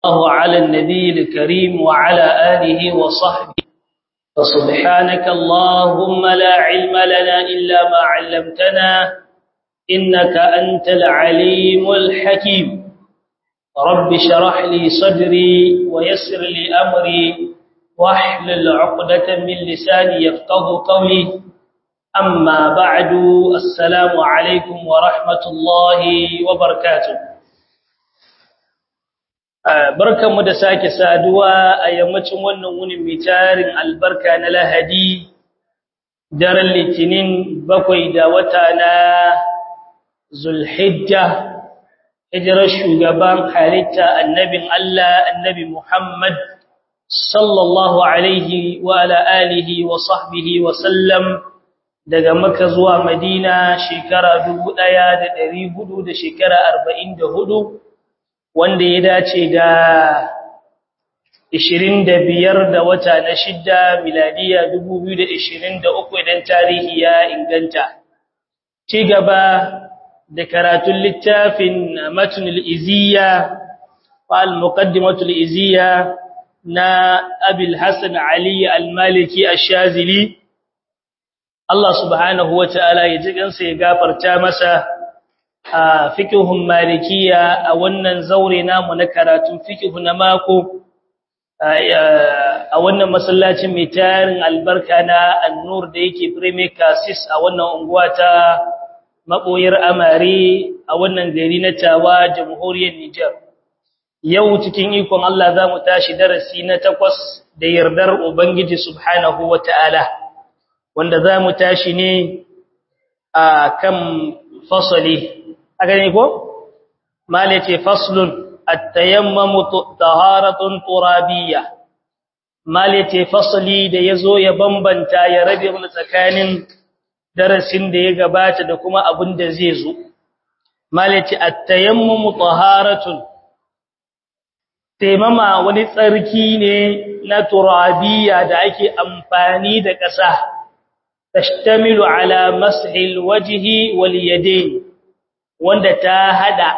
الله على النبي الكريم وعلى آله وصحبه فسبحانك اللهم لا علم لنا إلا ما علمتنا إنك أنت العليم الحكيم رب شرح لي صدري ويسر لي أمري واحلل عقدة من لساني يفقه قولي أما بعد السلام عليكم ورحمة الله وبركاته barkanmu da sake saduwa a yammacin wannan wunin mai tarin albarka na Lahadi daren Litinin 7 da wata na Zulhijja hijirar shugaban halitta annabin Allah annabi Muhammad sallallahu alaihi wa ala alihi wa sahbihi wa sallam daga Makka zuwa Madina shekara 1400 da shekara 44 wanda ya dace da 25 da wata na shidda miladiya 2023 idan tarihi ya inganta ci gaba da karatun littafin matnul iziyya wal muqaddimatul iziyya na Abil Hasan Ali al-Maliki ash-Shazili Allah subhanahu wa ta'ala ya ji gansa ya gafarta masa a fiqhun malikiya a wannan zaure namu na karatun fiqh na mako a wannan masallacin mai tarin albarka na An-Nur da yake Premier Cassis a wannan unguwa ta maboyar Amare a wannan gari na Tawa Jamhuriyar Niger yau cikin ikon Allah zamu tashi darasi na 8 da yardar Ubangiji subhanahu wataala wanda zamu tashi ne a kan fasali agane ko malace faslun at-tayammamu taharatun turabiyya malace fasali da yazo ya bambanta ya rabe mu tsakanin darasin da ya gabata da kuma abin da zai zo malace at-tayammamu taharatun taimama wani tsarki ne na turabiyya da ake amfani da ƙasa tashtamilu ala mashil wajhi wal yadayn wanda ta hada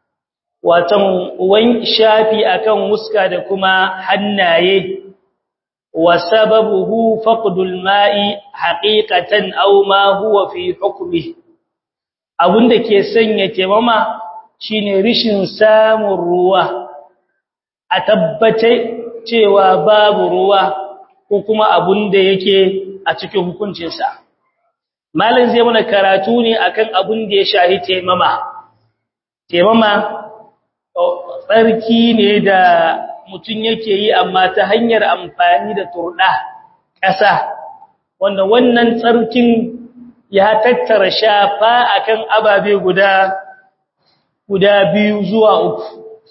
watan shafi akan muska da kuma hannaye wa sababuhu faqdul ma'i haqiqatan aw ma huwa fi hukmi abunda ke sanya taimama shine rishin samun ruwa a tabbace cewa babu ruwa ko kuma abunda yake a cikin hukuncinsa malam zai mana karatu ne akan abun da ya shahi taimama tsarki ne da mutun yake yi amma ta hanyar amfani da turda ƙasa wanda wannan tsarkin ya tattara shafa akan ababe guda biyu zuwa uku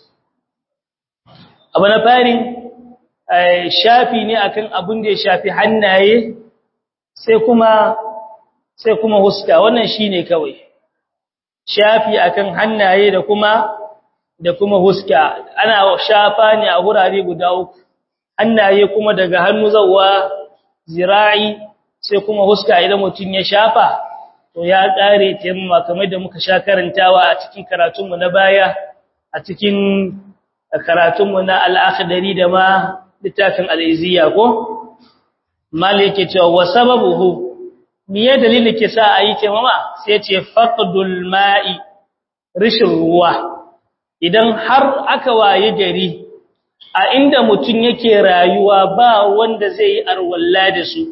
abu na fari shafi ne akan abun da ya shafi hannaye sai kuma huska wannan shine kawai shafi akan hannaye da kuma huska ana shafa ne a gurare guda uku hannaye kuma daga hannu zawwa zira'i sai kuma huska idan mutun ya shafa to ya kare taimama kamar da muka sha karantawa a cikin karatunmu na baya a cikin karatunmu na al-akhdari da ma littafin al-iziyya ko malike cewa wa sababuhu miye dalilin ke sa ayi taimama sai ce faqdul ma'i rishin ruwa idan har aka waye gari a inda mutun yake rayuwa ba wanda zai yi arwalla da su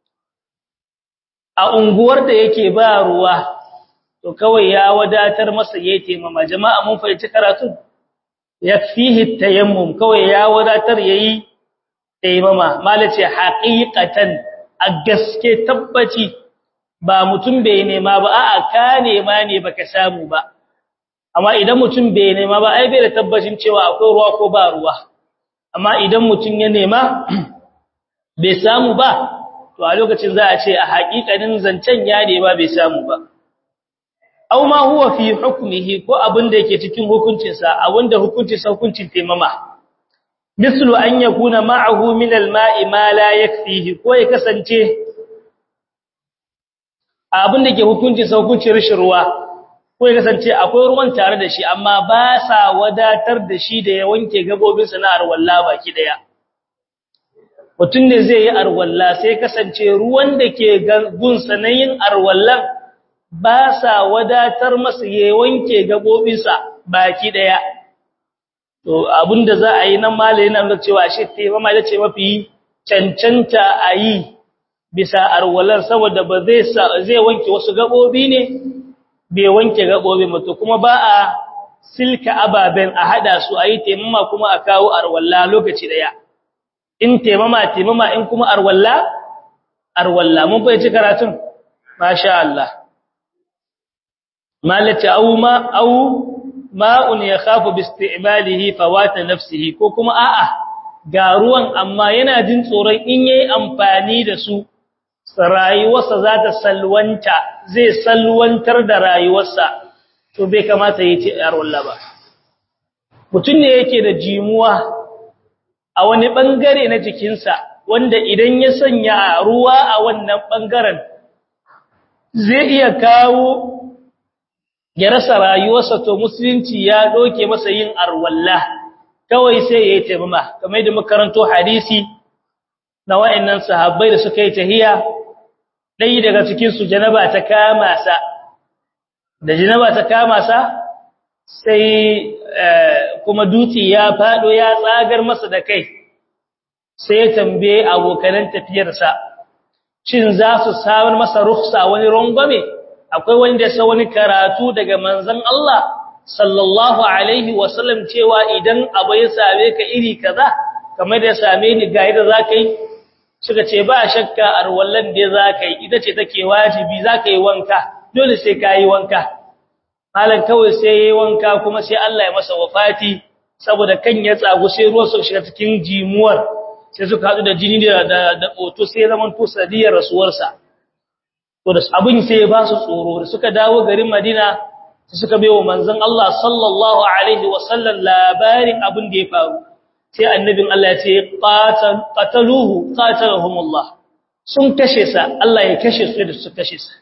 a unguwar da yake ba ruwa to kawai ya wadatar masa yayi taimama jama'a mun fahimci karatu yakfihi tayammum kawai ya wadatar yayi taimama malace haqiqatan a gaske tabbaci ba mutum bai nema ba a'a ka nema ne baka samu ba amma idan mutum bai nema ba ai bai da tabbacin cewa akwai ruwa ko ba ruwa amma idan mutum ya nema bai samu ba to a lokacin za a ce a haƙiƙanin zancen ya nema bai samu ba aw ma huwa fi hukmihi ko abin da yake cikin hukuncinsa abinda hukuncinsa hukuncin taimama mislu an yakuna ma'ahu min al-ma'i ma la yakfihi ko ya kasance abin da ke hukuncin rashin ruwa ko ya kasance akwai ruwan tare da shi amma ba sa wadatar da shi da ya wanke gabobinsa na arwalla baki daya mutum ne zai yi arwalla sai kasance ruwan da ke gunsa na yin arwallan ba sa wadatar masa ya wanke gabobinsa baki daya to abinda za a yi nan malai yana nuna cewa shi taimama da ce mafi cancanta a yi bisa arwallar saboda ba zai wanke wasu gabobi ne bai wanke gabobi mutu kuma ba a silka ababen a hada su a yi taimama kuma a kawo arwalla lokaci daya in taimama in kuma arwalla mun fahimci karatun masha Allah malati au ma'un yakhafu bi isti'malihi fawata nafsihi ko kuma a'a ga ruwan amma yana jin tsoron in yayi amfani da su rayuwarsa za ta salwanta zai salwantar da rayuwarsa to bai kamata yi ce arwalla ba mutum ne yake da jimuwa a wani bangare na jikinsa wanda idan ya sanya ruwa a wannan bangaren zai iya kawo ya rasa rayuwarsa to musulunci ya doke masa yin arwalla kawai sai yayi taimama kamar da makaranto hadisi na wayannan sahabbai da suka yi tahiya dai daga cikin su janaba ta kama sa da janaba ta kama sa sai kuma dutse ya fado ya tsagar masa da kai sai ya tambaye abokan tafiyarsa shin za su samar masa rukhsa wani rongwame akwai wanda sai wani karatu daga manzon Allah sallallahu alaihi wasallam cewa idan abu ya same ka iri kaza kamar da ya same ni ga yadda zakai suka ce ba shakka arwallan da zakai ita ce take wajibi zakai wanka dole sai kai wanka malan kawai sai yayi wanka kuma sai Allah ya masa wafati saboda kan ya tsagu sai ruwa su shiga cikin jimuwar sai suka hadu da jini da oto sai zaman to sadiyar rasuwarsa to da abin sai ya ba su tsoro da suka dawo garin Madina suka bayo manzon Allah sallallahu alaihi wasallam labarin abin da ya faru sai annabin Allah ya ce qatalahumullah sun kashe sa Allah ya kashe su da su kashe sa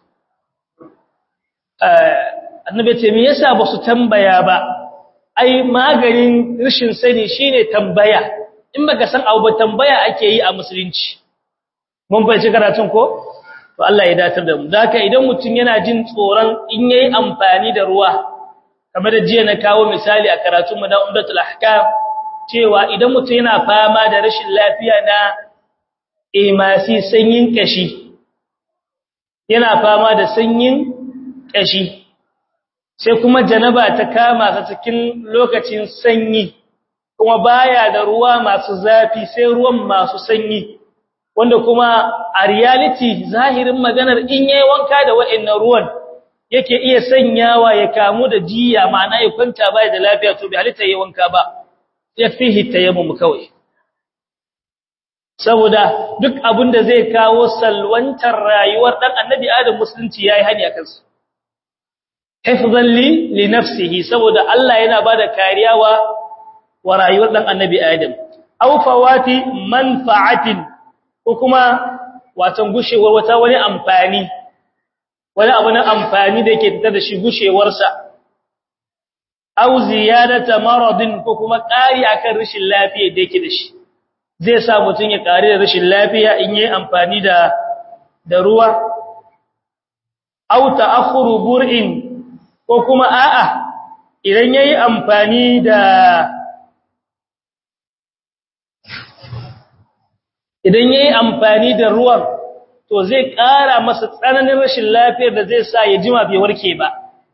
annabi ce me yasa ba su tambaya ba ai maganin rashin sani shine tambaya in baka san abu ba tambaya ake yi a musulunci mun bai ci karatun ko to Allah ya datar da mu daka idan mutun yana jin tsoron in yayi amfani da ruwa kamar da jiya na kawo misali a karatun mu da umdatul ahkam cewa idan mutun yana fama da rashin lafiya na emasi sanyin kashi yana fama da sanyin kashi sai kuma janaba ta kama sa cikin lokacin sanyi kuma baya da ruwa masu zafi sai ruwan masu sanyi wanda kuma a reality zahirin maganar in yayi wanka da wa'annan ruwan yake iya sanyawa ya kamu da jiya ma'ana ya kwanta bai da lafiya to bai halitta yayi wanka ba yafihi tayammum kawai saboda duk abin da zai kawo salwantar rayuwar dan annabi Adam musulunci yayi hani akan sa hifzan li nafsihi saboda Allah yana bada kariya wa rayuwar dan annabi Adam aw fawati manfa'atin ko kuma watan gushewar wata wani abu na amfani da yake fitar da shi gushewar sa aw ziyadata maradin ko kuma ƙari akan rashin lafiya da yake da shi zai sa mutun ya ƙari da rashin lafiya in yayi amfani da ruwa aw ta'akhuru bur'in ko kuma a'a idan yayi amfani da ruwan to zai ƙara masa tsananin rashin lafiyar da zai sa ya jima bai warke ba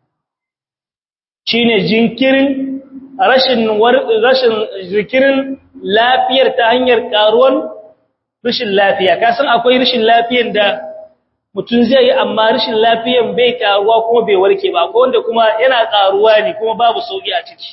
shine jinkirin rashin zikirin lafiyar ta hanyar karuwan rashin lafiya kasan akwai rashin lafiyar da mutum zai yi amma rashin lafiyan bai karuwa kuma bai warke ba ko wanda kuma yana karuwa ne kuma babu sauki a ciki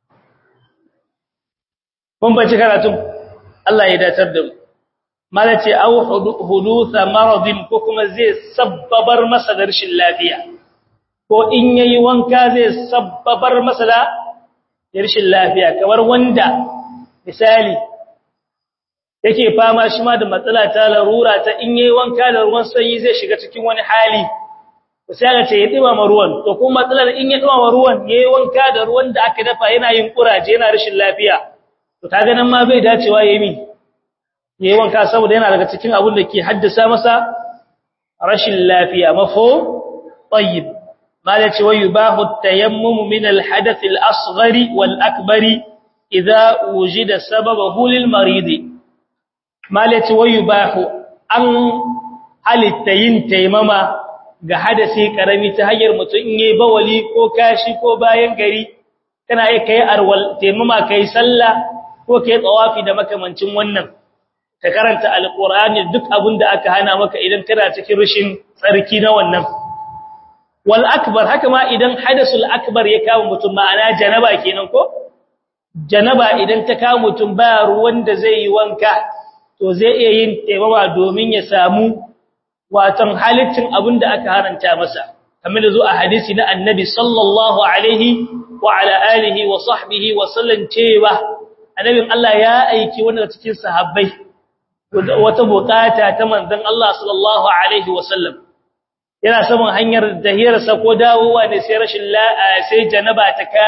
kun bace karatun Allah ya datar da mu malace au hudutha maradin ko kuma zai sabbabar masa da rashin lafiya ko in yayi wanka zai sabbabar masa da rashin lafiya kamar wanda misali yake fama shi ma da matsala ta larura ta in yayi wanka da ruwan sanyi zai shiga cikin wani hali sai aka ce ya dumama ruwan to kuma matsalar in ya dumama ruwan yayi wanka da ruwan da aka dafa yana yin kuraje yana rashin lafiya to kaga nan ma bai dacewa yayi wanka saboda yana daga cikin abin da ke haddasa masa rashin lafiya mafhum tayyib malaci wa yubahu at-tayammum min al-hadath al-asghar wal-akbar idha wujida sababahu lil-marid malaci wa yubahu an halittayin taimama ga hadasi karami ta hanyar mutum in yayi bawali ko kashi ko bayan gari kana kai arwal taimama kai sallah ko kai tawafi da makamancin wannan ka karanta alqur'ani duk abinda aka hana maka idan kana cikin rushin tsarki na wannan wal akbar haka ma idan hadasul akbar ya kawo mutum ma'ana janaba kenan ko janaba idan ta kawo mutum ba ruwan da zai yi wanka to zai iya yin taimama domin ya samu watan halittin abinda aka haranta masa kamar da zo a hadisi na annabi sallallahu alaihi wa ala alihi wa sahbihi wa sallam cewa annabin Allah ya aiki wanda cikin sahabbai wata bukata ta manzon Allah sallallahu alaihi wa sallam yana saman hanyar dahirarsa ko dawowa ne sai sai janaba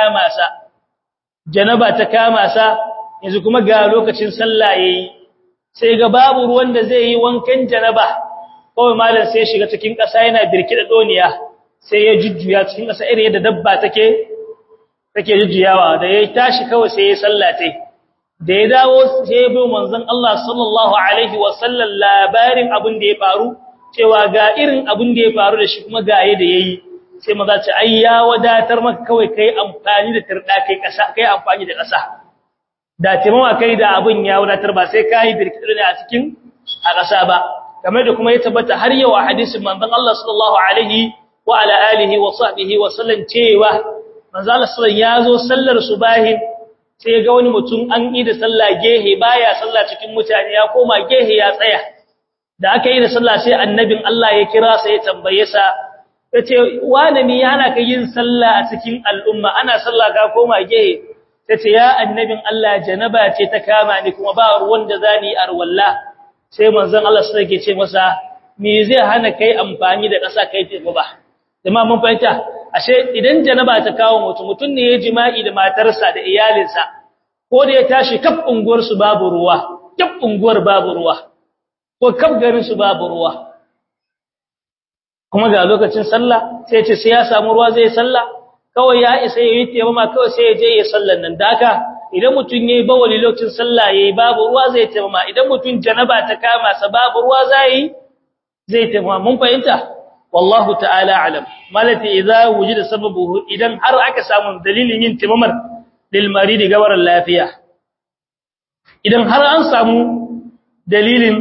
ta kama sa yanzu kuma ga lokacin sallah yayi sai ga babu ruwan da zai yi wankan janaba kawai malam sai shiga cikin ƙasa yana birkida doniya sai ya jujjuya cikin ƙasa irin yadda dabba take jujjuyawa da ya tashi kawai sai ya sallate da ya dawo sai ya bi manzon Allah sallallahu alaihi wasallam labarin abin da ya faru cewa ga irin abin da ya faru da shi kuma ga yadda yayi sai maza ce ai ya wadatar maka kawai kai amfani da tirda kai amfani da ƙasa da timawa kai da abin ya wadatar ba sai kai birkida ne a cikin ƙasa ba kamar da kuma ya tabbata har yau a hadisin manzon Allah sallallahu alaihi wa ala alihi wa sahbihi wa sallam cewa manzon Allah sallallahu ya zo sallar subahi sai ga wani mutum an yi da sallah gehe baya sallah cikin mutane ya koma gehe ya tsaya da aka yi da sallah sai annabin Allah ya kira sa ya tambaye sa yace wani me yana ka yin sallah a cikin al'umma ana sallah ka koma gehe yace ya annabin Allah janaba ce ta kama ni kuma ba ruwan da zani arwalla sai manzon Allah sai yake ce masa me zai hana kai amfani da ƙasa kai teku ba jama'a mun fahimta ashe idan janaba ta kawo mutun ne ya jima'i da matarsa da iyalinsa ko da ya tashi kaf unguwar su babu ruwa ko kaf garin su babu ruwa kuma ga lokacin sallah sai ya ce sai ya samu ruwa zai sallah kawai ya isa yayi taimama kawai sai ya je ya sallan nan daka idan mutun yayi bawali lokacin sallah yayi babu ruwa zai taimama idan mutun janaba ta kama sa babu ruwa zai taimama mun fahimta wallahu ta'ala alam malati idza wujida sababuhu idan har aka samu dalilin yin taimamar lil maridi gawaran lafiya idan har an samu dalilin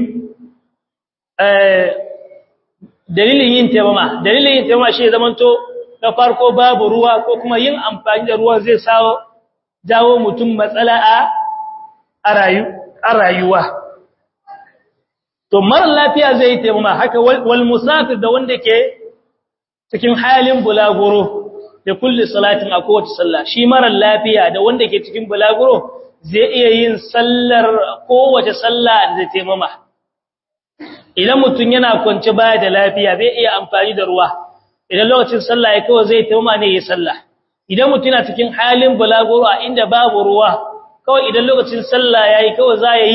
yin taimama shi zamanto na farko babu ruwa ko kuma yin amfani da ruwa zai jawo mutum matsala a rayuwa to mara lafiya zai taimama haka wal musafir da wanda ke cikin halin bulaguro da kulli salatin a kowace sallah shi mara lafiya da wanda ke cikin bulaguro zai iya yin sallar kowace sallah da taimama idan mutum yana kwance baya da lafiya zai iya amfani da ruwa idan lokacin sallah ya kawai zai taimama ne ya sallah idan mutum yana cikin halin bulaguro a inda babu ruwa kawai idan lokacin sallah yayi kawai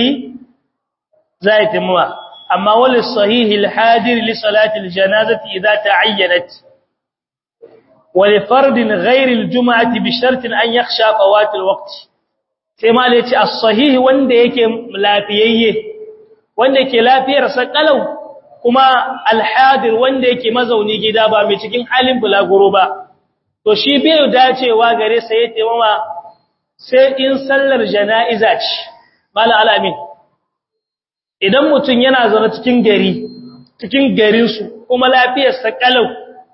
zai taimama amma wal sahihi al hadir li salati al janazati idha ta'ayyanat wa li fardin ghayr al jum'ati bi shart an yakhsha fawat al waqt sai ma da yace as sahihi wanda yake lafiyayye wanda yake lafiyar sa kalau kuma al hadir wanda yake mazauni gida ba mai cikin halin bulaguro ba to shi bai dacewa gare sa yace mama sai in sallar janaiza ce mala alamin idan mutum yana zaune cikin garinsu kuma lafiyarsa kalau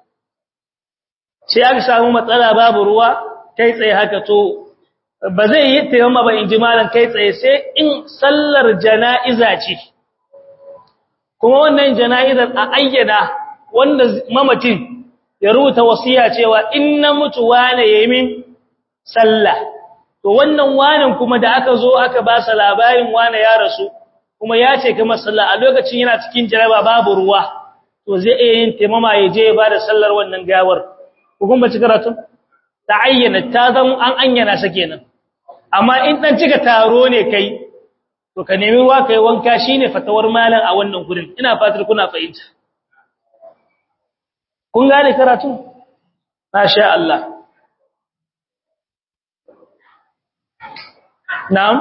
sai aka samu matsala babu ruwa kai tsaye haka to ba zai yi tayammuma ba inji malan kai tsaye sai in sallar janaiza ce kuma wannan janaizar a ayyana wanda mamacin ya rubuta wasiya cewa in na mutu wane yayi min sallah to wannan wanan kuma da aka zo aka ba sa labarin wane ya rasu kuma ya ce kamar sallah a lokacin yana cikin jaraba babu ruwa to to zai iya yin taimama ya je ya bada sallar wannan gawar hukun bace karatu ta ayyana ta zan an anyana sa kenan amma in dan cika taro ne kai to ka nemi ruwa kai wanka shine fatawar malam a wannan gurin ina fatar kuna fahimta kun gane karatu masha Allah na'am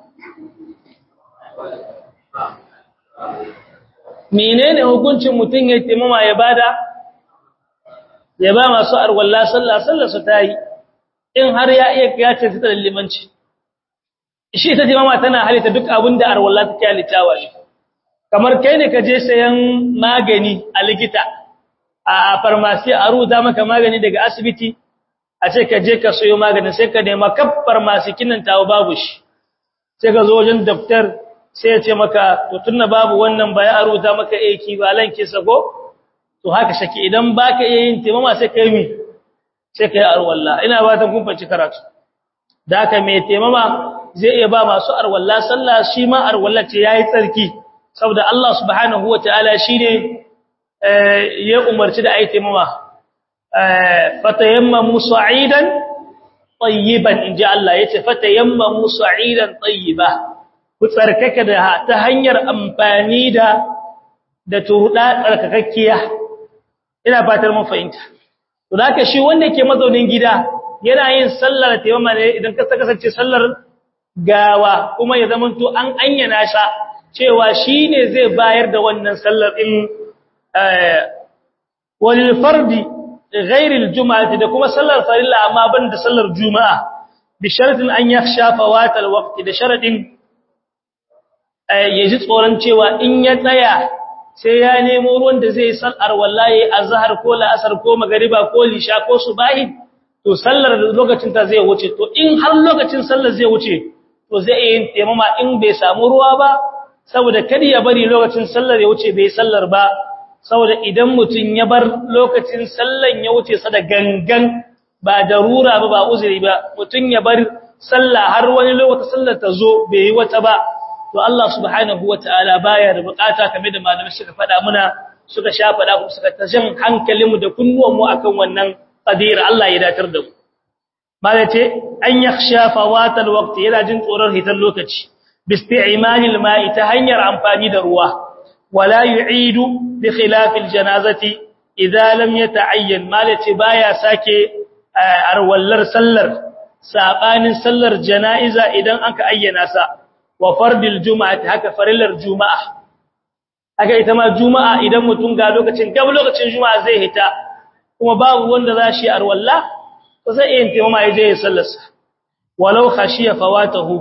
menene hukuncin mutun ya taimama ya bada ya ba masu arwalla sallah su tayi in har ya iya kiyace ta limanci shi ta taimama tana halitta duk abinda arwalla take halittawa ne kamar kai ne ka je sayan magani a likita a farmasi a ruda maka magani daga asibiti a ce ka je ka sayo magani sai ka nema kaf farmasi kinan tawo babu shi sai ka zo wajen daftar sai ya ce maka to tunna babu wannan ba ya ruda maka aiki ba lanke sago to haka shake idan baka iya yin taimama sai kai mi sai kai arwalla ina ba ta kun fanci karatu da haka mai taimama zai iya ba masu arwalla sallah shi ma arwalla ce yayi tsarki saboda Allah subhanahu wataala shine ya umarci da ayi taimama fatayammamu sa'idan tayyiban inji Allah yace fatayammamu sa'idan tayyiba ku tsarkaka da ta hanyar amfani da turda tsarkakakkiya ina fatar mun fahimta to haka shi wanda yake mazaunin gida yana yin sallar tayammuma ne idan ka kasance sallar gawa kuma ya zamanto an anyana sha cewa shine zai bayar da wannan sallar din wal fardi غير الجمعه da kuma sallar farilla amma banda sallar juma'a bi sharatin an yakhsha fawat alwaqt da sharadin yaji tsoron cewa in ya tsaya sai ya nemo ruwan da zai sallar wallahi azhar ko la'asar ko magriba ko lisha ko subahi to sallar lokacin ta zai wuce to in har lokacin sallar zai wuce to zai yin taimama in bai samu ruwa ba saboda kada ya bari lokacin sallar ya wuce bai sallar ba saboda idan mutun ya bar lokacin sallan ya wuce sa da gangan ba darura ba uzuri ba mutun ya bar sallah har wani lokacin sallar ta zo bai yi wata ba to Allah subhanahu wataala baya da bukata kamar da malamai suka faɗa muna suka sha faɗa kuma suka tashin hankalinmu da kunnuwanmu akan wannan qadira Allah ya datar da mu malace an yakhsha fawatal waqti yana jin tsoron hitar lokaci bisti'malil ma'i ta hanyar amfani da ruwa wala yu'idu bi khilafil janazati idza lam yata'ayyan malace baya sake arwallar sallar sabanin sallar janaiza idan aka ayyana sa wa fardil juma'ati haka farillar juma'a haka ita ma juma'a idan mutum ga lokacin juma'a zai hita kuma babu wanda za shi arwalla to sai yin taimama yaje ya sallarsa walau khashiya fawatahu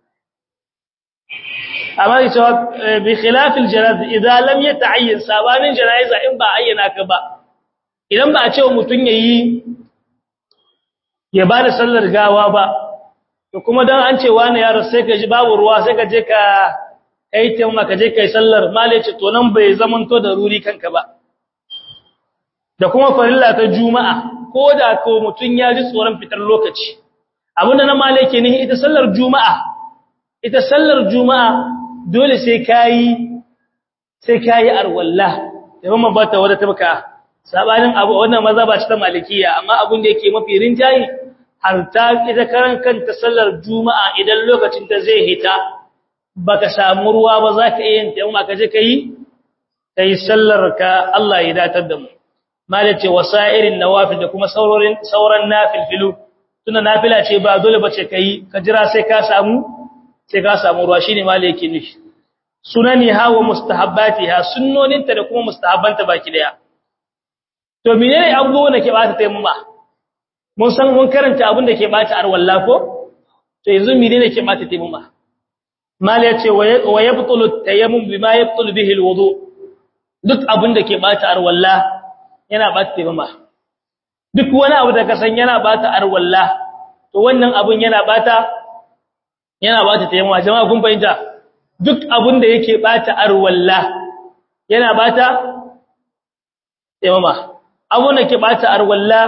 amma ita bi khilafil janaz idan lam yata'ayyan sabanin janaiza in ba ayyana ka ba idan ba a ce mutun yayi ya bada sallar gawa ba to kuma dan an ce wani yaro sai ka ji babu ruwa sai ka je ka kai taimaka ka je kai sallar malaci to nan bai zamanto da ruri kanka ba da kuma farilla ta juma'a ko da ko mutun ya ji tsoron fitar lokaci abinda na malake ne ita sallar juma'a dole sai kai arwalla kuma ba ta wada tabaka sabanin abu wannan maza ba ta malikiya amma abin da yake mafi rinjayi har ta ita karan kanta sallar juma'a idan lokacin da zai hita baka samu ruwa ba zaka yin taimaka kaje kai sallar ka Allah ya datar da mu malace wasairin nawafil da kuma sauran nafilfilu tunda nafila ce ba dole bace kai ka jira sai ka samu ruwa shine malaki nishi sunani hawa mustahabbatiha sunnoninta da kuma mustahabbanta baki daya to menene abubuwan da ke bata taimama mun san mun karanta abin da ke bata arwalla ko to yanzu menene ke bata taimama mal yace wa yabtulu tayammum bima yabtulu bihi alwudu duk abin da ke bata arwalla yana bata taimama duk wani abu da ka san yana bata arwalla to wannan abun yana bata taimama jama'a kun fahimta duk abin da yake bata arwalla yana bata taimama abun da ke bata arwalla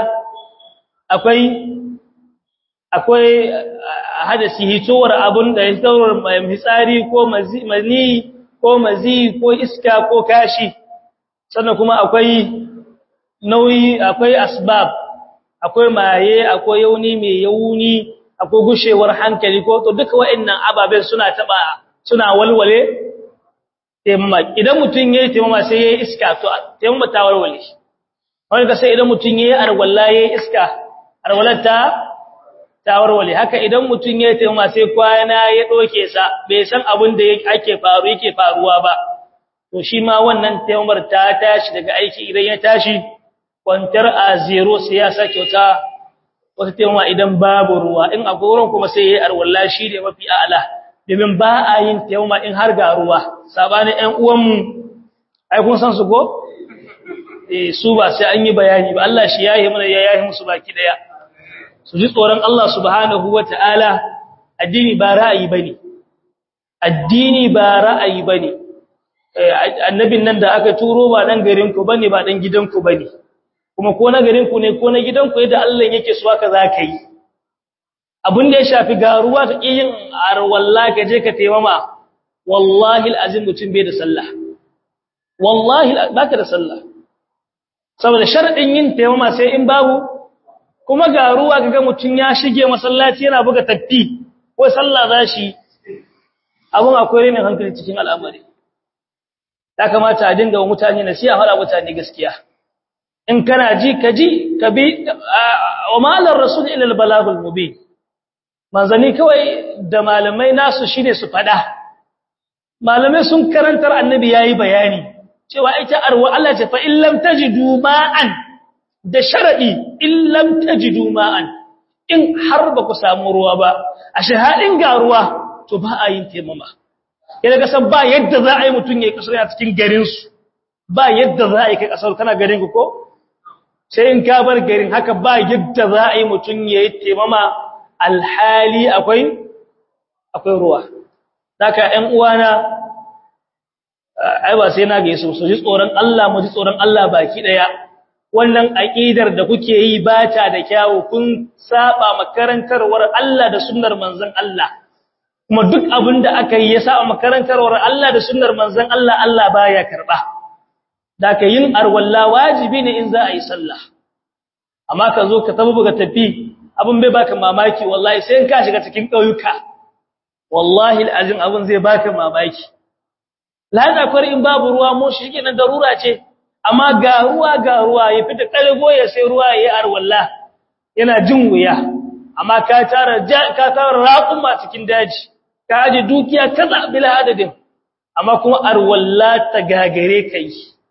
akwai hadasi hitowar abun da ya tsaurar fitsari ko mani ko mazi ko iska ko kashi sannan kuma akwai nauyi, akwai asbab, akwai maye, akwai yauni mai yauni, akwai gushewar hankali ko to duka waɗannan ababen suna walwale taimama. Idan mutum yayi taimama sai yayi iska to taimama ta walwale. Wani ka sai idan mutum yayi arwalla yayi iska, arwallar ta walwale. Haka idan mutum yayi taimama sai kwana ya doke sa bai san abin da yake faruwa ba. To shi ma wannan taimamar ta tashi daga aiki idan ya tashi kwantar a zero sai ya sake wata taimama idan babu ruwa, in akwai ruwan kuma sai yayi arwalla shi ne mafi a'ala. Domin ba a yin taimama in har ga ruwa, sabanin ƴan uwanmu ai kun san su ko su ba sai an yi bayani ba. Allah shi yayi mana ya yayi musu baki daya, su ji tsoron Allah subhanahu wataala. Addini ba ra'ayi bane, addini ba ra'ayi bane. Annabin nan da aka turo ba dan garin ku bane, ba dan gidan ku bane, kuma ko na garin ku ne ko na gidan ku yadda Allah yake so haka zaka yi. Abin da ya shafi garuwa ta yin arwalla ka je ka taimama, wallahi alazim mutum bai da sallah, wallahi baka da sallah. Saboda sharadin yin taimama sai in babu, kuma garuwa kaga mutum ya shige masallaci yana buga taffi ko sallah zashi, abun akwai renin hankali cikin al'amari. Ya kamata a dinga wa mutane nasiha, fara mutane gaskiya. In kana ji ka bi, wa ma'alar rasul ila al-balagul mubin. Manzani kawai da malamai nasu shine su fada. Malamai sun karantar, annabi yayi bayani cewa ita arwa Allah ce fa in lam tajidu ma'an, da sharadi in lam tajidu ma'an, in har ba ku samu ruwa ba, a shahadin ga ruwa to ba a yin taimama. Yana ga san ba yadda za a yi mutun yayi kasar a cikin garin su, ba yadda za a yi kai kasar kana garin ku ko sai in ka bar garin, haka ba yadda za a yi mutun yayi taimama alhali akwai ruwa. Haka ƴan uwana ai ba sai na ga su ji tsoron Allah, mu ji tsoron Allah baki daya. Wannan aqidar da kuke yi ba ta da kyawu, kun saba makarantarwar Allah da sunnar manzon Allah. Kuma duk abin da aka yi ya saba makarantarwar Allah da sunnar manzon Allah, Allah baya karba. Haka yin arwalla wajibi ne in za a yi sallah. Amma ka zo ka buga tafi, abin bai baka mamaki wallahi, sai in ka shiga cikin ƙauyuka wallahi alazim abin zai baka mamaki. Lada kwar in babu ruwa mu shi kenan darura ce, amma ga ruwa ya fita kalgo ya sai ruwa yayi arwalla yana jin wuya. Amma ka tara raƙuma cikin daji, ka aje dukiya kaza bila adadin, amma kuma arwalla ta gagare kai.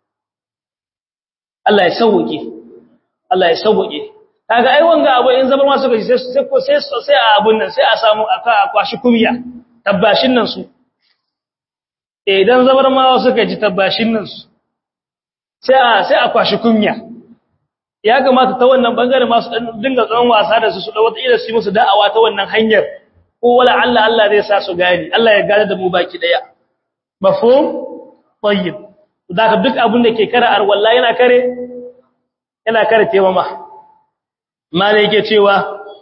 Allah ya sauke, Allah ya sauke. Kaga ai wanga abu in zabar ma suka ji sai a abun nan sai a samu aka kwashi kumiya tabbashin nan su. Idan zabar ma suka ji tabbashin nan su sai a kwashi kumiya. Ya kamata ta wannan bangare ma su dan dinga tsawon wasa da su da wata ila su musu da'awa ta wannan hanyar, ko wala Allah zai sa su gani. Allah ya gane da mu baki daya. Mafhum? Tayyib. Zaka duk abin da ke kare arwalla yana kare taimama. Mala yake cewa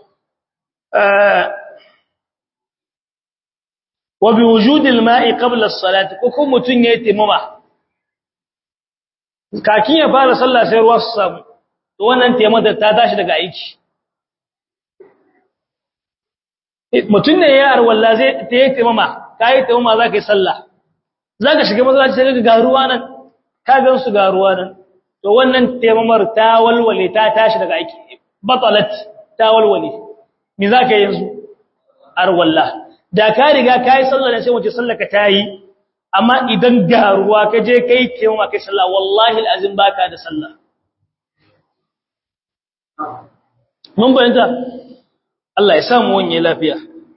wa bi wujudil ma'i qabla as-salati, ko kuma mutun yayi taimama kakin ya fara sallah sai ruwa su samu, to wannan taimama ta tashi daga aiki. Mutun ne ya arwalla zai tayi taimama, kai taimama zaka yi sallah, zaka shiga masallaci sai ga ruwa nan, ka gan su ga ruwa nan, to wannan taimamar ta walwale ta tashi daga aiki, batalat ta walwale. Me zaka yanzu? Arwalla. Da ka riga kai sallah ne sai wace sallar ka tayi, amma idan ga ruwa ka je kai taimama kai sallah, wallahi alazim baka da sallah. Mun bayyana Allah ya samu wani lafiya.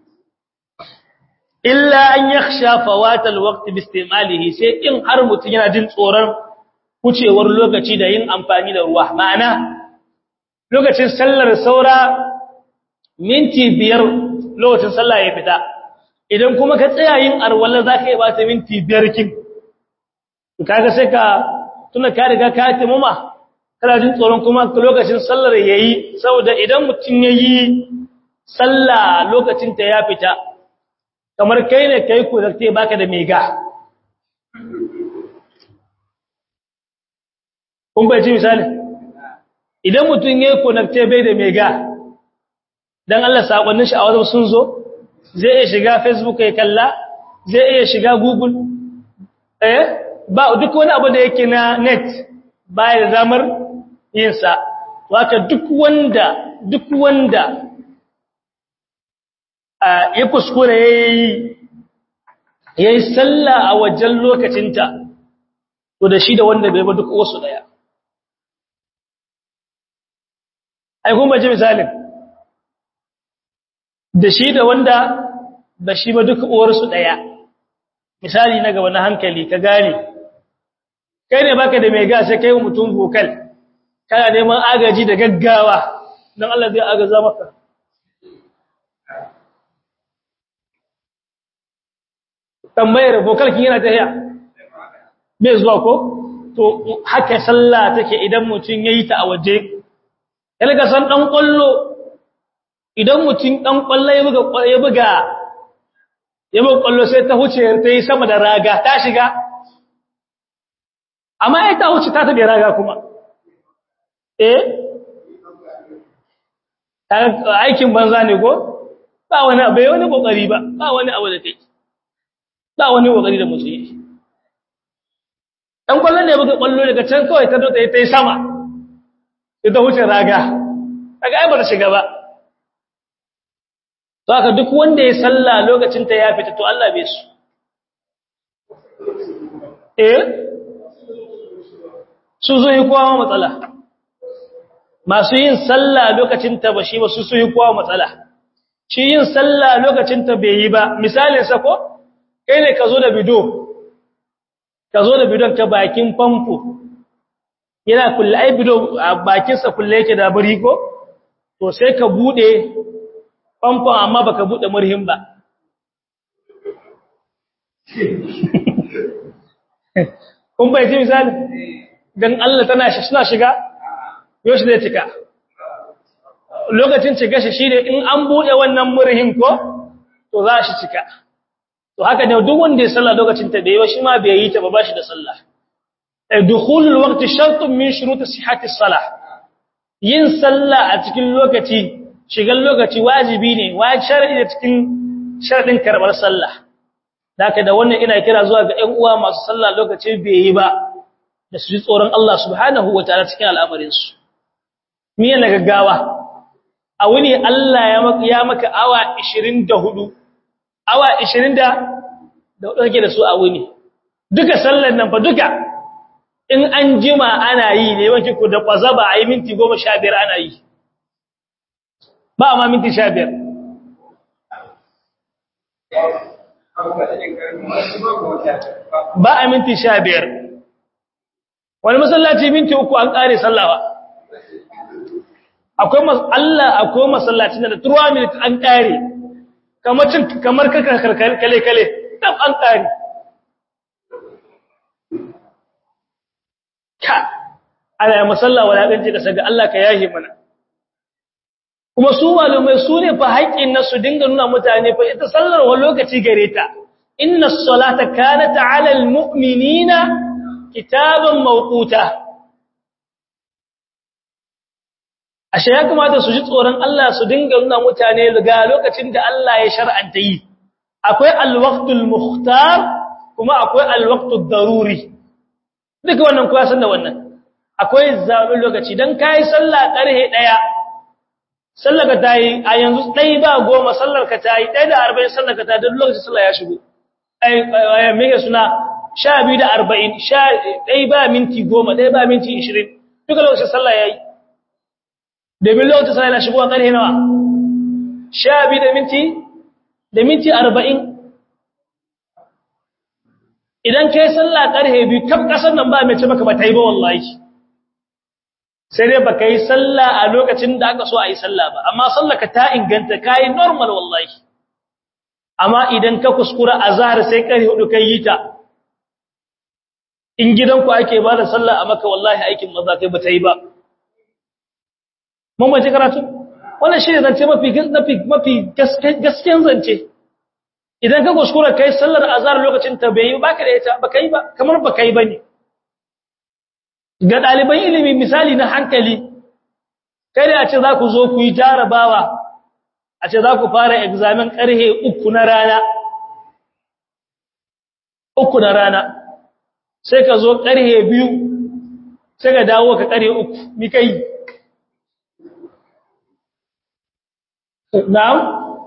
Illa an yakhsha fawat alwaqt bi istimalihi, sai in har mutun yana jin tsoron kucewar lokaci da yin amfani da ruwa. Ma'ana lokacin sallar saura minti 5 lokacin sallah ya fita, idan kuma ka tsaya yin arwalla zaka yi bata minti 5 kin, kaga sai ka tuna ka riga ka timuma, kana jin tsoron kuma lokacin sallar yayi, saboda idan mutun yayi sallah lokacin ta ya fita, kamar kai ne kai ku zarte baka da mega. kun bai ji misali idan mutum yayi connect bai da mega dan Allah sakonnin shi a wajen sun zo zai iya shiga Facebook ya kalla zai iya shiga Google ba duk wani abu da yake na net baya da zamar yin sa waka duk wanda ya kuskure yayi sallah a wajen lokacinta to da shi da wanda bai ba duk wasu daya ai kuma ji misalin da shi da wanda ba shi ba duk uwarsu daya misali na gaba na hankali ka gane kai ne baka da mai gas sai kai mutum vocal kana neman agaji da gaggawa dan Allah zai agaza maka tambayar vocal kin yana tafiya bai zuwa ko to haka sallah take idan mutum yayi ta a waje yalga san dan kollo idan mutum dan kollo ya buga kwallo sai ta huce ta yi sama da raga ta shiga amma ai ta huce ta tabe raga kuma aikin banza ne ko ba wani kokari ba wani abu da kai ba wani kokari da mutum yi dan kwallo ne buga kwallo daga can kawai ta dota ta yi sama ita huce raga kaga ai ba ta shiga ba to haka duk wanda ya salla lokacin ta ya fita to Allah bai su su zo yi kowa matsala masu yin salla lokacin ta ba shi ba su yi kowa matsala shi yin salla lokacin ta bai yi ba misalin sa ko kai ne ka zo da bidon ka bakin famfo yana kulle ai bidon a bakin sa kulle yake da bari ko to sai ka bude famfon amma baka bude murhin ba kun bai ji misali dan Allah suna shiga yoshi zai cika lokacin cika shi shine in an bude wannan murhin ko to za shi cika to haka ne duk wanda ya salla lokacin ta bai ba shi ma bai yi ta ba shi da sallah dukhulul waqti shartun min shurut sihhati as-salah yin salla a cikin lokaci shigan lokaci wajibi ne shar'i da cikin sharadin karbar sallah haka da wannan ina kira zuwa ga ƴan uwa masu sallah lokaci bai yi ba da su ji tsoron Allah subhanahu wataala cikin al'amarin su miye na gaggawa a wuni Allah ya maka awa 24 awa 20 da kake da su a wuni duka sallan nan fa duka in an jima ana yi ne wanki ku da kwazaba a yi minti 15 ana yi ba ma minti 15 ba a minti 15 wani masallaci minti 3 an kare sallawa akwai masallaci da 3 minutes an kare kamar kale dan an kare ka ana ya masalla wala ganci da saga Allah ka yahi mana kuma su malumai su ne fa haƙƙin na su dinga nuna mutane fa ita sallar wa lokaci gare ta inna as-salata kanat 'ala al-mu'minina kitaban mawquta ashe ya kamata su ji tsoron Allah su dinga nuna mutane ga lokacin da Allah ya shar'anta yi akwai al-waqtul mukhtar kuma akwai al-waqtud daruri duka wannan kuwa san da wannan akwai zaɓin lokaci dan kai sallah ƙarhe 1 sallar ka tayi a yanzu 1 ba 10 sallar ka tayi 1 da 40 sallar ka tayi duk lokacin sallah ya shigo ai me ke suna 12 da 40 1 ba minti 10 1 ba minti 20 duka lokacin sallah yayi da bin lokacin sallah ya shigo a ƙarhe nawa 12 da minti 40 idan kai sallah ƙarhe 2 kaf kasar nan ba mai ce maka ba tayi ba wallahi sai dai baka yi sallah a lokacin da aka so a yi sallah ba amma sallaka ta inganta kai normal wallahi amma idan ka kuskura azhar sai ƙarhe 4 kai yi ta in gidanku ake ba da sallah a maka wallahi aikin maza kai ba ta yi ba mun bace karatu wannan shi ne zance mafi gaskiyan zance idan ka kuskura kai sallar azhar lokacin ta bai baka da ita baka yi ba kamar baka yi bane ga ɗaliban ilimi misali na hankali kai da a ce za ku zo ku yi jarabawa a ce za ku fara examen ƙarhe 3 na rana 3 na rana sai ka zo ƙarhe 2 sai ka dawo ka ƙarhe 3 mi kai na'am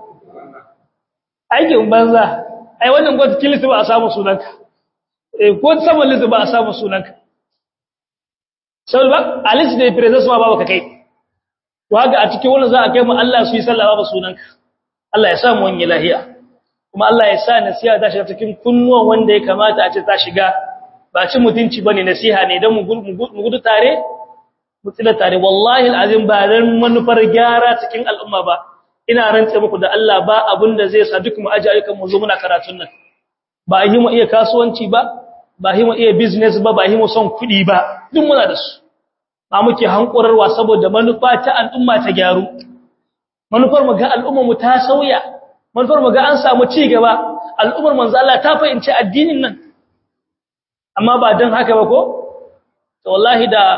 aikin banza ai wannan gwata kilisi ba a samu sunanka ko saman lisi ba a samu sunanka sau ba a lisi da ya fere zai suma ba ka kai waga a cikin wani za a kai mu Allah su yi sallah ba sunanka Allah ya sa mu wani lahiya kuma Allah ya sa nasiha ta shiga cikin kunnuwan wanda ya kamata a ce ta shiga ba ci mutunci bane nasiha ne dan mu gudu tare mu tsira tare wallahi alazim ba dan manufar gyara cikin al'umma ba ina rantse muku da Allah ba abinda zai sa duk mu aje ayyukan mu zo muna karatun nan ba yi mu iya kasuwanci ba yi mu iya business ba yi mu son kudi ba duk muna da su ba muke hankurarwa saboda manufa ta al'umma ta gyaru manufar mu ga al'umma mu ta sauya manufar mu ga an samu ci gaba al'ummar manzo Allah ta fahimci addinin nan amma ba dan haka ba ko to wallahi da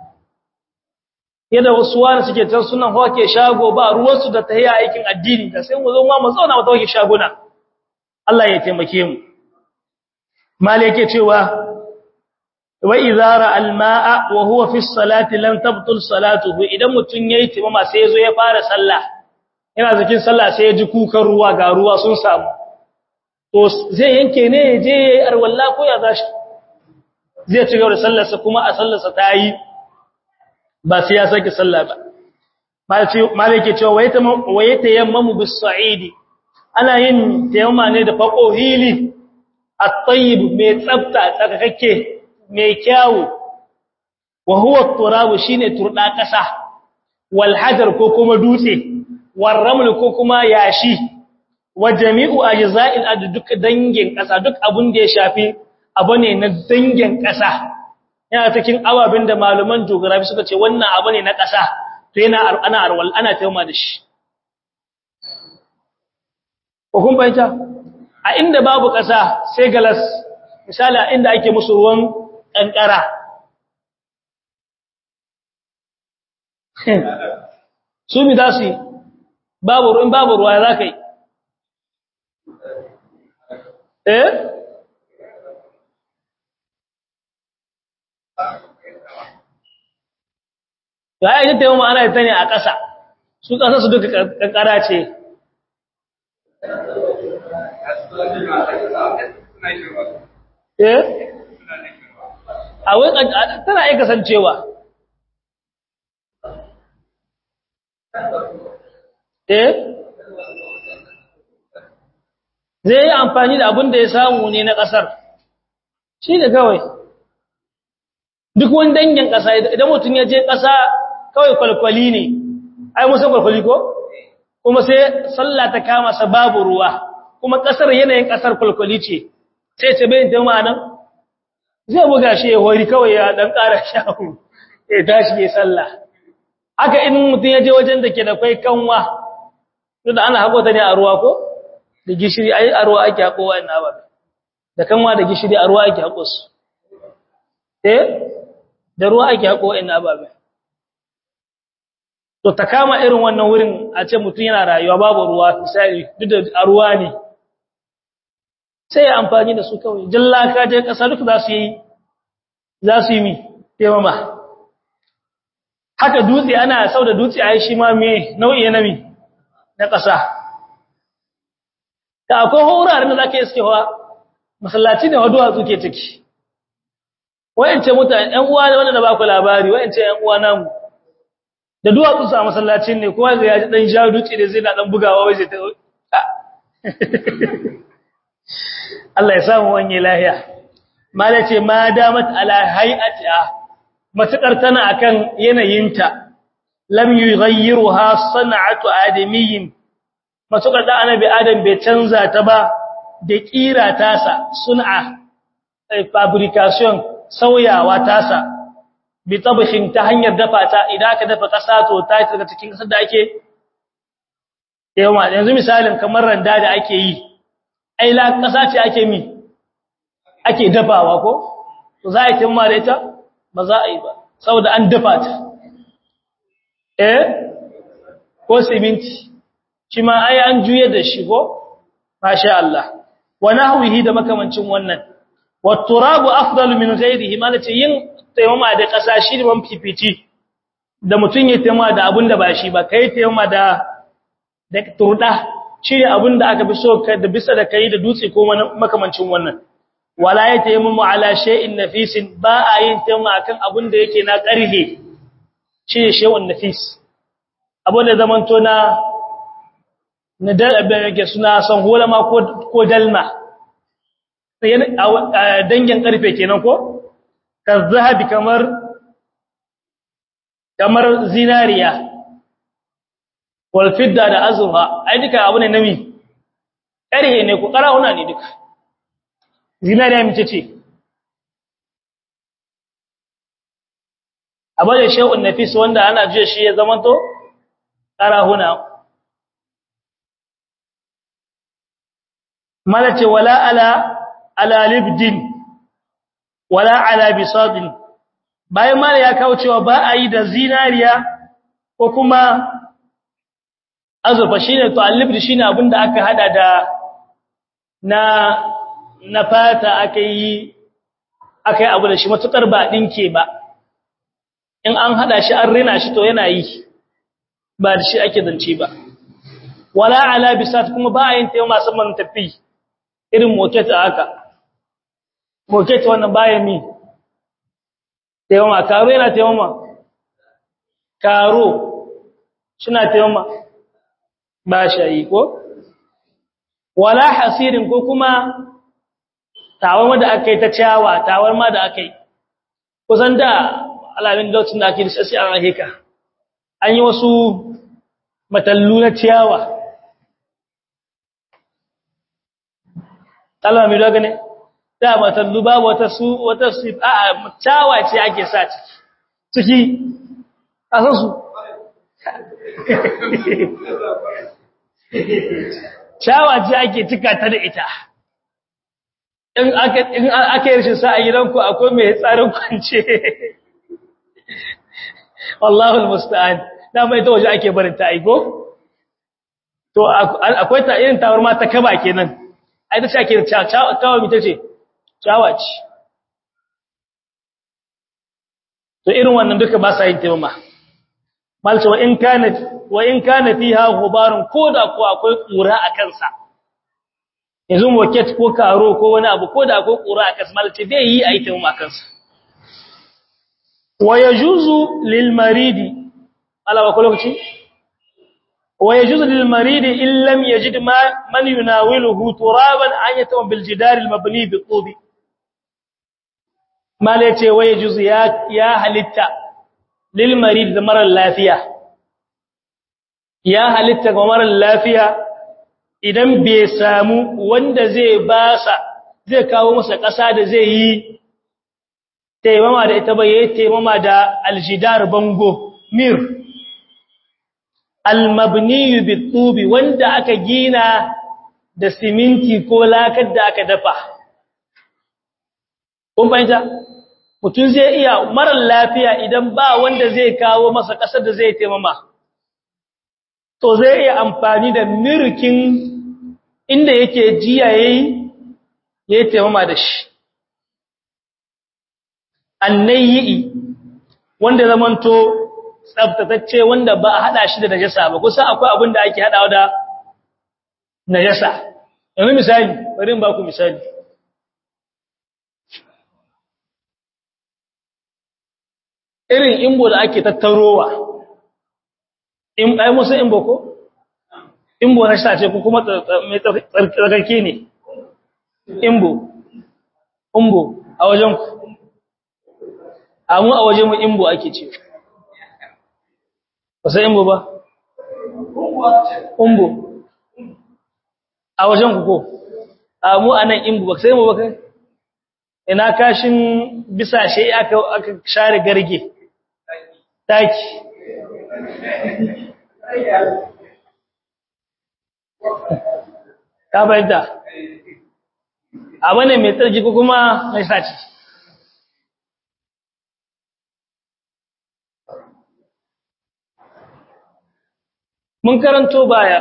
yadda wasu wani suke tar sunan hoke shago ba ruwansu da tahiya aikin addini da sai mu zo mu zauna mu tauke shaguna Allah ya taimake mu mali yake cewa wa idhara almaa wa huwa fi salati lam tabtul salatuhu idan mutun yayi timama sai yazo ya fara sallah yana zakin sallah sai ya ji kukan ruwa ga ruwa sun samu to zai yanke ne je arwalla ko ya zashi zai ci gaba da sallarsa kuma a sallarsa ta yi ba sai ya saki sallah ba malike cewa wayata yammamu bis-sa'idi ana yin tayammuma ne da fako hili at-tayyib mai tsafta tsakakakke mai kyawu wa huwa at-turab shine turda kasa wal hajar ko kuma dutse war raml ko kuma yashi wa jami'u ajza'il ard duk dangin kasa duk abun da ya shafi abu ne na dangin kasa yana cikin ababin da malaman geography suka ce wannan abu ne na ƙasa to yana ana taimaka da shi ko kun bayyana a inda babu ƙasa sai galas misali a inda ake musu ruwan kankara su mi da su babu ruwa za ka yi ya yi ta yi wa ana ta ne a ƙasa su ƙasa su duka ƙanƙara ce a wai tana iya kasancewa zai yi amfani da abin da ya samu ne na ƙasar shi ne kawai duk wani dangin ƙasa idan mutum ya je ƙasa kawai kwalkwali ne ai musa kwalkwali ko kuma sai sallah ta kama sa babu ruwa kuma ƙasar yanayin ƙasar kwalkwali ce sai ce bayin ta nan zai buga shi ya hori kawai ya dan ƙara shahu ya tashi ya sallah haka in mutum ya je wajen da ke da kai kanwa duk da ana hako ta ne a ruwa ko da gishiri ai a ruwa ake hako wa'annan ba da kanwa da gishiri a ruwa ake hako su da ruwa ake hako wa'annan ababe to ta kama irin wannan wurin a ce mutum yana rayuwa babu ruwa misali duk da a ruwa ne sai ya amfani da su kawai jallaka je kasa duk za su yi mi taimama haka dutse ana sau da dutse a yi shi ma me nau'i na mi na ƙasa ta akwai wuraren da za ka yi sukewa masallaci ne wa duwatsu ke ciki wayance mutane ‘yan uwa ne wanda na ba ku labari wayance ‘yan uwa namu da duwatsu su a masallacin ne kowa zai yaji ɗan sha dutse da zai na ɗan bugawa wai zai ta Allah ya samu wanye lahiya mala ce ma damat ala hay'atiha matakar tana akan yanayinta lam yughayyiruha sana'atu adamiyyin matakar da annabi adam bai canza ta ba da kira tasa sun'a fabrication sauyawa tasa bi tabshin ta hanyar dafa ta idan ka dafa kasa to ta daga cikin kasar da ake yawa yanzu misalin kamar randa da ake yi ai la kasa ce ake dafawa ko to za a timma da ita ba za a yi ba saboda an dafa ta ko siminti shi ma ai an juye da shi ko masha Allah wa nahwihi da makamancin wannan wa turabu afdalu min ghayrihi malace yin taimama da ƙasa shi ne ban fifici da mutun ya taimama da abun da ba shi ba kai taimama da turda shi ne abun da aka bi so da bisa da kai da dutse ko makamancin wannan wala ya taimamu ala shay'in nafisin ba a yin taimama akan abun da yake na ƙarhe shi ne shay'un nafis abun da zamanto na abin yake suna son holama ko dalma dangin karfe kenan ko kazahabi kamar zinariya wal fidda da azurfa ai duka abu ne nami karhe ne ko karahuna ne duka zinariya mace ce abu da shay'un nafis wanda ana jiya shi ya zamanto karahuna malace wala ala libdin wala ala bisadin bayan mala ya kawo cewa ba a yi da zinariya ko kuma azurfa shine to al-libd shine abinda aka hada da na fata akai abu da shi matukar ba dinke ba in an hada shi an rina shi to yana yi ba da shi ake zance ba wala ala bisat kuma ba a yin tayi masu man tafi irin moket haka moket wannan baya mi taimama karo yana taimama karo suna taimama ba shi ko wala hasirin ko kuma tawar da aka yi ta ciyawa tawar ma da aka yi kusan da alamin lokacin da ake da sai an heka an yi wasu matallu na ciyawa Allah mai daga ne da matallu babu wata cawa ce ake sa ciki a san su cawa ce ake cika ta da ita in aka yi rashin sa a gidanku akwai mai tsarin kwance wallahu almusta'an da mai ta waje ake barin ta aiko to akwai ta irin tawar ma ta kaba kenan ai ta shake cawa mita ce cawa ce to irin wannan duka ba sa yin taimama malce wa in kana fiha ghubarun koda ko akwai kura a kansa yanzu moket ko karo ko wani abu koda akwai kura a kansa malce bai yi ai taimama kansa wa yajuzu lil maridi ala wa lokaci ويجوز للمريض إن لم يجد من يناوله ترابا أن يتم بالجدار المبني بالطوب ما ليتي ويجوز يا هلتا للمريض مرة اللافية يا هلتا مرة اللافية idan bai samu wanda zai kawo masa ƙasa da zai yi taimama da ita ba yayi taimama da aljidar bango mir al-mabni bit-tubi wanda aka gina da siminti ko lakar da aka dafa kun fahimta mutum zai iya marar lafiya idan ba wanda zai kawo masa kasar da zai taimama to zai iya amfani da mirkin inda yake jiya yayi taimama da shi annayi wanda zamanto tsaftatacce wanda ba a hada shi da najasa ba kusa akwai abin da ake hadawa da najasa yanzu misali bari in ba ku misali irin imbo da ake tattarowa in ai musu imbo ko imbo na sace ko kuma mai tsarkake ne imbo a wajen ku amu a wajen mu imbo ake ce ba sai imbo ba umbo a wajen ku ko amu anan imbo ba sai imbo ba kai ina kashin bisashe aka share garge taki ka bayyana abane mai tsarki ko kuma mai saci mun karanto baya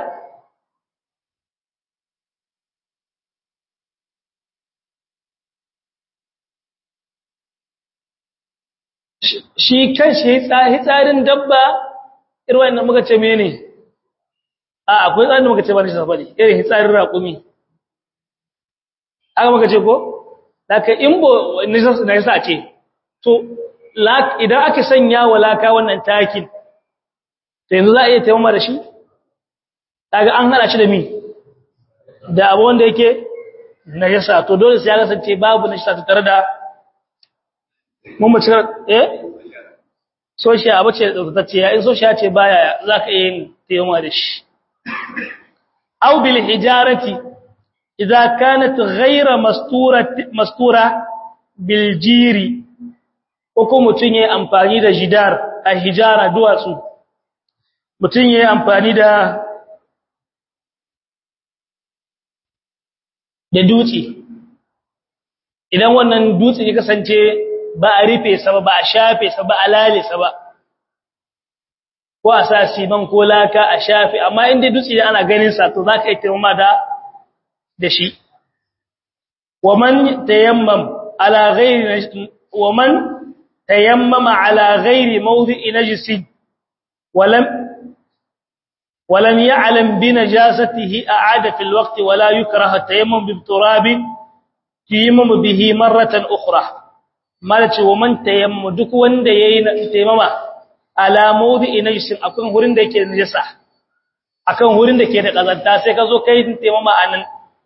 shi kanshi tsarin dabba irin wannan muka ce mene akwai tsarin da muka ce ba ne safari irin tsarin raƙumi aka muka ce ko laka imbo na yasa ce to idan aka sanya wa laka wannan takin to yanzu za a iya taimama da shi kaga an hada shi da mi da abu wanda yake najasa to dole sai ya kasance babu najasa ta tare da mun mace soshiya abu ce tsaftatacciya in soshiya ce baya zaka iya yin taimama da shi aw bil hijarati idza kanat ghayra mastura bil jiri ko mutun yayi amfani da jidar a hijara duwatsu mutun yayi amfani da dutse idan wannan dutse ya kasance ba a rufe sa ba a shafe sa ba a lale sa ba ko a sa siman ko laka a shafe amma inda dutse ne ana ganin sa to zaka yi taimama da shi waman tayammama ala ghairi mawdi'i najisi ولم يعلم بنجاسته أعاد في الوقت ولا يكره التيمم بالتراب تيمم به مرة أخرى malace wa man tayammu duk wanda yayi taimama ala mawdi'i najsin akan hurin da yake najasa akan hurin da ke da kazanta sai ka zo kai taimama anan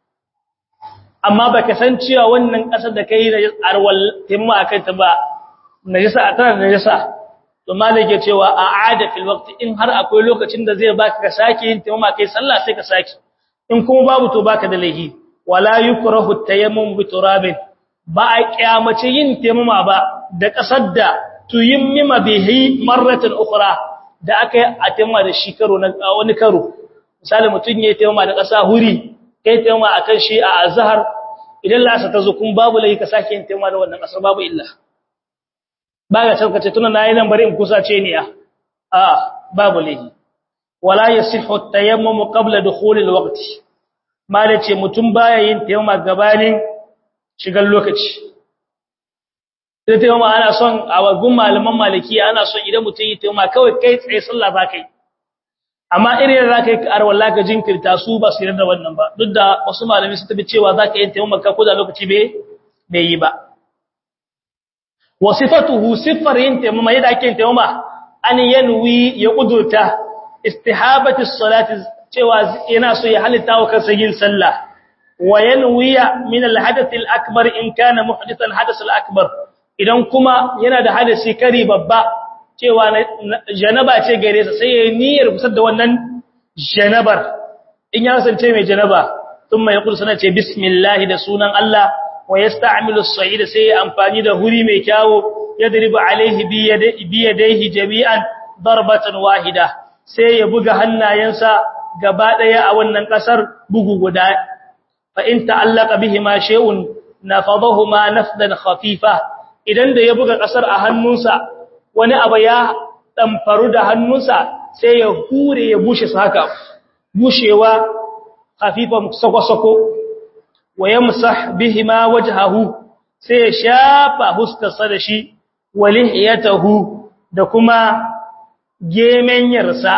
amma baka san cewa wannan kasar da kai arwal taimama akan ta ba najasa tana najasa to malike cewa a'ada fil waqti in har akwai lokacin da zai baka ka sake yin taimama kai sallah sai ka sake in kuma babu to baka da laifi wala yukrahu tayammum bi turabin ba a kyamace yin taimama ba da kasar da tuyimmima bihi marratan ukhra da aka yi a taimama da shi karo na wani karo misali mutun yayi taimama da kasa huri kai taimama akan shi a azhar idan lasa ta zo kun babu lai ka sake yin taimama da wannan kasar babu illa ba ga tarkace tunan nayi nan bari in kusace ne babu lai wala yasihu at-tayammum qabla dukhul al-waqt malace mutun baya yin taimama gabanin shigar lokaci sai taimama ana son a wagun malaman maliki ana son idan mutum yi taimama kawai kai tsaye sallah za ka yi amma irin da za ka yi arwallah ka jinkirta su ba su yarda da wannan ba duk da wasu malami su tafi cewa za ka yi taimama ka ko da lokaci bai yi ba wa sifatuhu sifar yin taimama yadda ake yin taimama an yanwi ya kudurta istihabati salati cewa yana so ya halitta wa kansa yin sallah وينوي من الحدث الأكبر إن كان محدثا الحدث الأكبر idan kuma yana da hadisi kari babba cewa janaba ce gare sa sai yayin niyyar kusar da wannan janabar in ya kasance mai janaba thumma yaqul sana ce bismillah da sunan Allah wa yasta'milu as-sa'id sai amfani da huri mai kyawo yadribu alaihi bi yadayhi jami'an darbatan wahida sai ya buga hannayensa gaba daya a wannan kasar bugu guda فإن تعلق بهما شيء نفضهما نفذا خفيفا idan da ya buga kasar a hannunsa wani abu ya damfaru da hannunsa sai ya hure ya bushe haka bushewa khafifa sako-sako wa yamsah bihima wajhahu sai ya shafa huskarsa da shi walihiyatahu da kuma gemenyarsa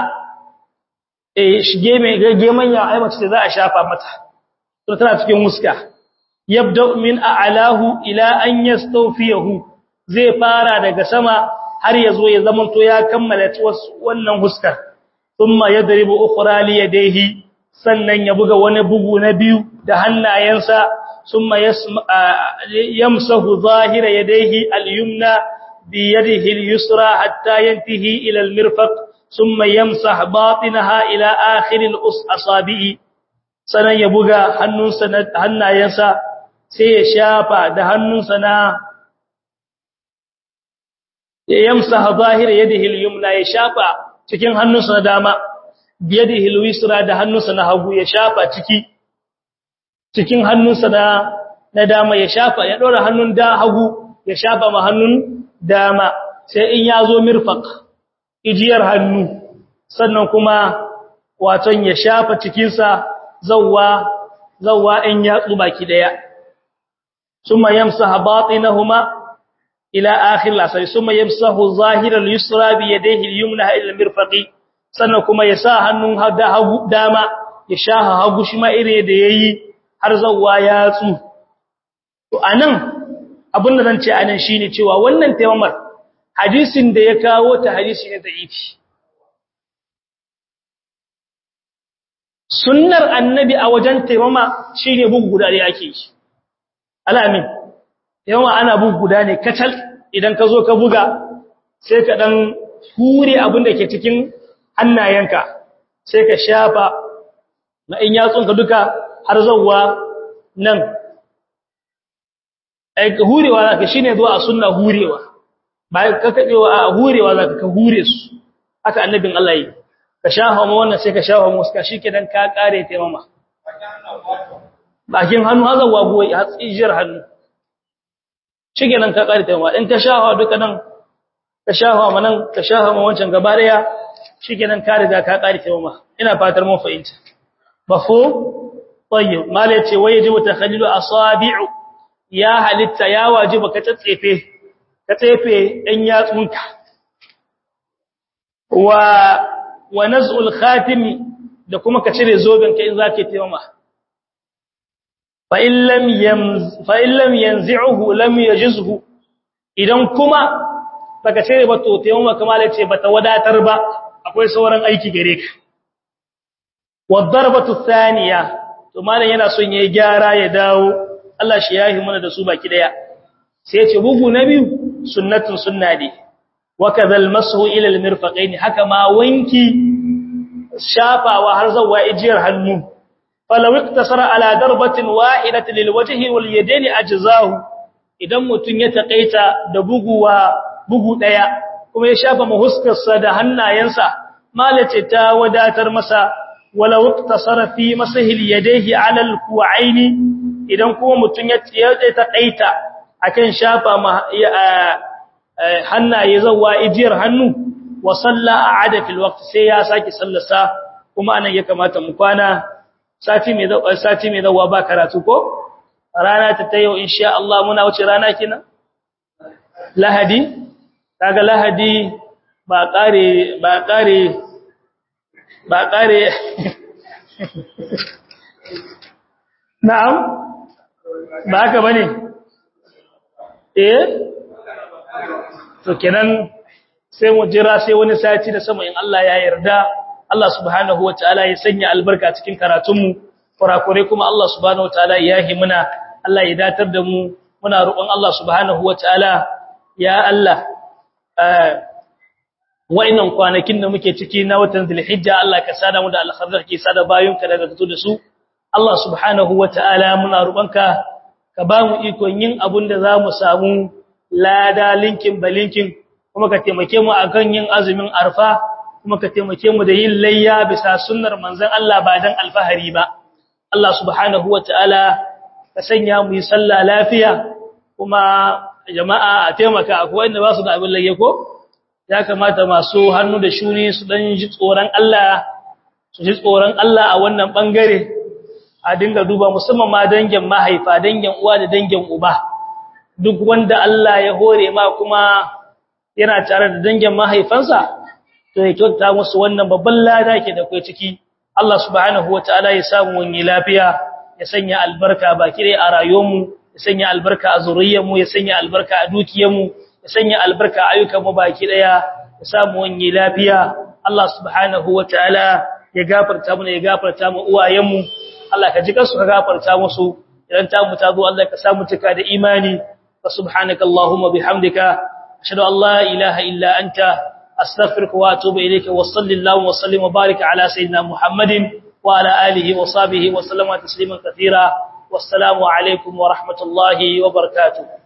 gemenya ai mace za a shafa mata to tana cikin muska yabda min a'lahu ila an yastawfiyahu zai fara daga sama har yazo ya zamanto ya kammala wannan huskar thumma yadribu ukhra li yadayhi sannan ya buga wani bugu na biyu da hannayensa thumma yamsahu zahira yadayhi al-yumna bi yadihi al-yusra hatta yantahi ila al-mirfaq thumma yamsah batinaha ila akhir al-asabi'i sanan ya buga hannayensa sai ya shafa da hannunsa na yamsa zahir yadihi al-yumna ya shafa cikin hannunsa na dama biyadihi al-yusra da hannunsa na hagu ya shafa cikin hannunsa na dama ya shafa ya dora hannun da hagu ya shafa ma hannun dama sai in ya zo mirfaq ijiyar hannu sannan kuma waton ya shafa cikinsa zawwa in yatsu baki daya summa yamsahu batinahuma ila akhir al-asr summa yamsahu zahira al-yusra bi yadayhi al-yumna ila al-mirfaqi sannan kuma ya sa hannun hagu dama ya shaha hagu shi ma ire da yayi har zawwa yatsu to anan abin da zan ce anan shine cewa wannan tayammar hadisin da ya kawo ta hadisi ne da'ifi sunnar annabi a wajen taimama shine bugu guda ne ake yi alamin yawa ana bugu guda ne kacal idan ka zo ka buga sai ka dan hure abin da ke cikin hannayenka sai ka shafa na in yatsunka duka har zawwa nan ai hurewa zaka shine zuwa a sunna hurewa ba ka kadewa a hurewa zaka ka hure su haka annabin Allah yi ka shafa mu wannan sai ka shafa mu suka shikenan ka kare taimama bakin hannu hazawa goyi hatsijiyar hannu shikenan ka kare taimama in ka shafa duka nan ka shafa mu nan ka shafa mu wancan gaba daya shikenan ka riga ka kare taimama ina fatar mun fahimta bafo tayyib mala ce wajibu takhallilu asabi'u ya halitta ya wajiba ka tsefe ɗan yatsunka wa naz'ul khatimi da kuma ka cire zobenka in zaka taimama fa in lam yanzi'uhu lam yajizhu idan kuma baka cire ba to taimama kamar yace bata wadatar ba akwai sauran aiki gare ka wa darbatu thaniya to malan yana son yayi gyara ya dawo Allah shi yahi mana da su baki daya sai yace bugu na biyu sunnatun sunna ne wa kadhal mashu ila almirfaqain haka ma wanki shafawa har zawwa ijiyar hannu falaw iktasara ala darbatin wahidatin lilwajhi wal yadayn ajzahu idan mutun ya takaita da bugu daya kuma ya shafa mahuskarsa da hannayensa malace ta wadatar masa walaw iktasara fi masahil yadayhi ala alku'aini idan kuma mutun ya takaita akan shafa hannaye zawwa ijiyar hannu wa salla a'ada fil waqt sai ya saki sallarsa kuma anan ya kamata mu kwana sati mai zawwa ba karatu ko rana ta tayo insha Allah muna wuce rana kina lahadi kaga lahadi ba kare na'am ba haka bane to kenan sai mu jira sai wani sati da sama in Allah ya yarda Allah subhanahu wataala ya sanya albarka cikin karatunmu kurakure kuma Allah subhanahu wataala ya yi muna Allah ya datar da mu muna roƙon Allah subhanahu wataala ya Allah wa'innan kwanakin da muke ciki na watan Zulhijja Allah ka sada mu da alkhairar ke sada bayunka daga fito da su Allah subhanahu wataala muna roƙonka ka ba mu ikon yin abun da zamu samu lada linkin balinkin kuma ka taimake mu akan yin azumin arfa kuma ka taimake mu da yin layya bisa sunnar manzon Allah ba dan alfahari ba Allah subhanahu wataala ka sanya mu yi sallah lafiya kuma jama'a a taimaka akwai wanda ba su da abin layya ko ya kamata masu hannu da shuni su dan ji tsoron Allah a wannan bangare a dinga duba musamman ma dangin mahaifa dangin uwa da dangin uba duk wanda Allah ya hore ma kuma yana tare da dangin mahaifansa to ya kyauta musu wannan babban lada ke da kai ciki Allah subhanahu wataala ya samu wani lafiya ya sanya albarka baki dai a rayuwarmu ya sanya albarka a zuriyarmu ya sanya albarka a dukiyarmu ya sanya albarka a ayyukanmu baki daya ya samu wani lafiya Allah subhanahu wataala ya gafarta mu ya gafarta mu uwayenmu Allah ka ji kansu ka gafarta musu idan ta mu ta zo Allah ka samu cika da imani فسبحانك اللهم بحمدك أشهد أن لا إله إلا أنت أستغفرك وأتوب إليك وصلى الله وسلم وبارك على سيدنا محمد وعلى آله وصحبه وسلم تسليما كثيرا والسلام عليكم ورحمة الله وبركاته